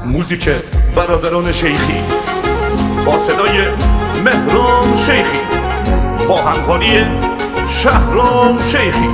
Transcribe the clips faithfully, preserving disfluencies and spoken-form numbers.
موزیک برادران شیخی با صدای مهران شیخی با همکاری شهرام شیخی.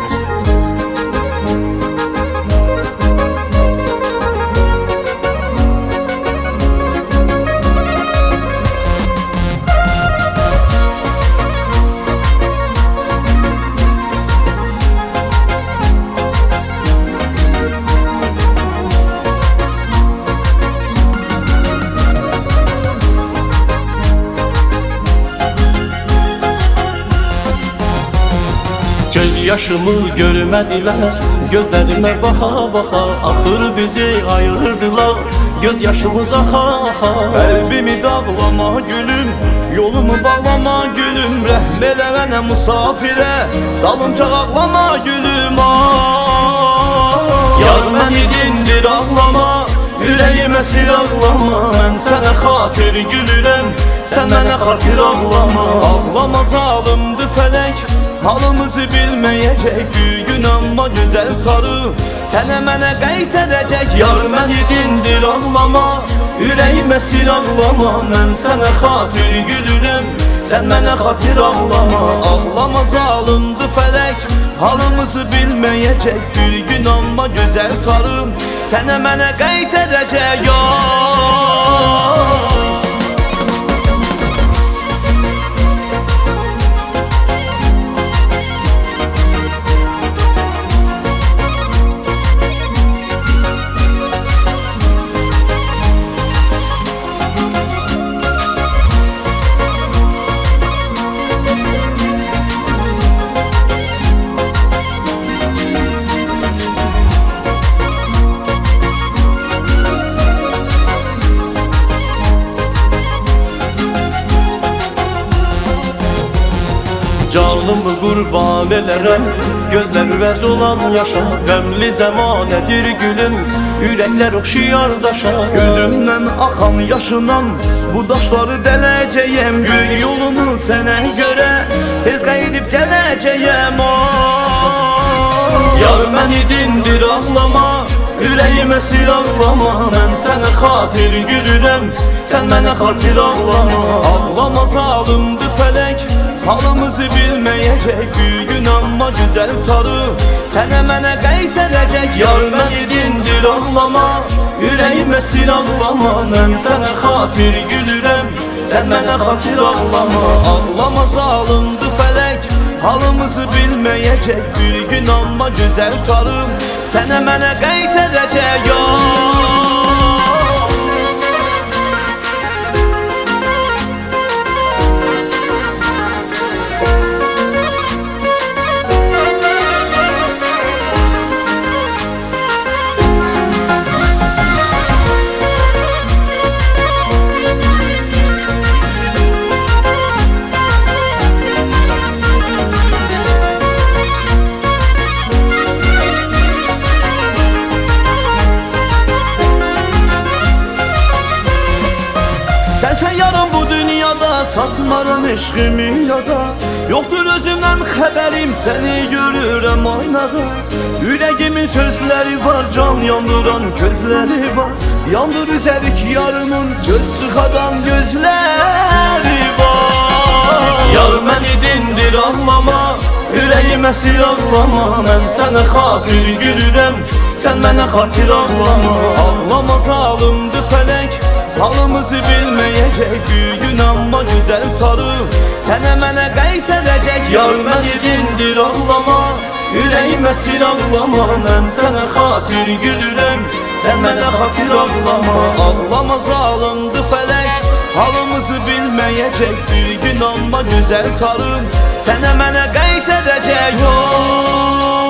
Göz yaşımı görmediler, gözlerime baka baka ahır bizi ayırdılar, göz yaşımız aha aha. Kalbimi dağlama gülüm, yolumu bağlama gülüm, rehm elevene musafire, dalınca ağlama gülüm ah. Yar beni dindir ağlama, yüreğime silahlama, ben sana hatır gülürüm, sen bana hatır ağlama. Ağlama zalimdi felek, halımızı bilmeyecek bir gün ama güzel tarı sene mene qeyt edecek. Yar məni dindir ağlama, yüreğime silahlama, ben sana hatır gülürüm, sen bana hatır ağlama. Ağlama zalimdi felek, halımızı bilmeyecek bir gün ama güzel tarım sene mene qeyt edecek. Canımı qurban elərəm, gözlərimə dolan yaşa, qəmli zəmanədir gülüm, ürəklər oxşuyar daşa. Gözümdən axan yaşından bu daşları dələcəyəm, gül yolunu sənə görə tez qayıdıb gələcəyəm ah. Yar məni dindir ağlama, yüreğime silahlama, ben sana hatır gülürüm, sen bana hatır ağlama. Ağlama zalimdi felek, halımızı bilmeyecek bir gün ama güzel tarı sene mene qeyt edecek. Yar beni dindir ağlama, yüreğime silahlama, ben sana hatır gülürüm, sen bana hatır ağlama. Ağlama zalimdi felek, halımızı bilmeyecek bir gün ama güzel tarım sene mene qeyt edecek ya. Sen yarım bu dünyada, satmarım eşqimi yada, yoktur özümden xəbərim, seni görürəm aynada. Yüreğimin sözleri var, can yandıran közleri var, yandır üzerik yarımın göz sıxadan gözleri var. Yar məni dindir ağlama, yüreğime silahlama, ben sana hatır gülürüm, sen bana hatır ağlama. Ağlama zalimdi felek, halımızı bilmeyecek bir gün ama güzel tarı sene mene qeyt edecek. Yar məni dindir ağlama, yüreğime silahlama, ben sana hatır gülürüm, sen bana hatır ağlama. Ağlama zalimdi felek, halımızı bilmeyecek bir gün ama güzel tarım sene mene qeyt edecek.